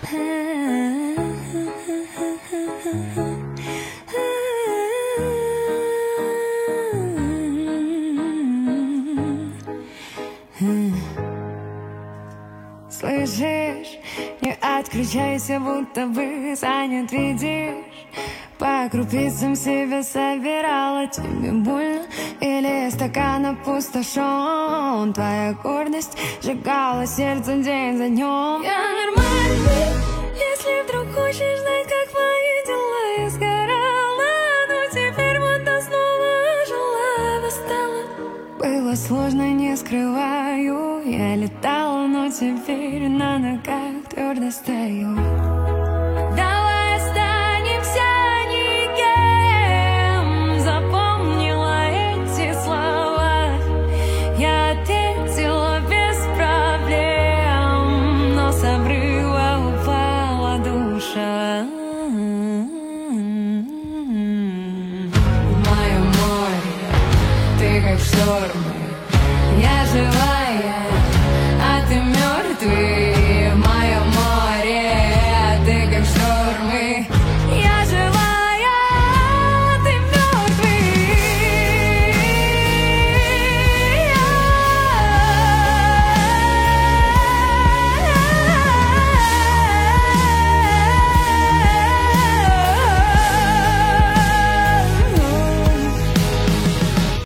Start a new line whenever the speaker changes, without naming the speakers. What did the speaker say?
Слышишь, не отключайся, будто бы занят, видишь. По крупицам себя собирала, тебе больно? Или стакан опустошен? Твоя гордость сжигала сердце день за днем. Я нормальный, если вдруг хочешь знать, как мои дела. Я сгорала, но теперь будто снова жила, восстала. Было сложно, не скрываю. Я летала, но теперь на ногах твердо стою. Давай останемся никем. Запомнила эти слова. Я ответила без проблем, но с обрыва упала душа. В моем море ты как шторм. Я живая.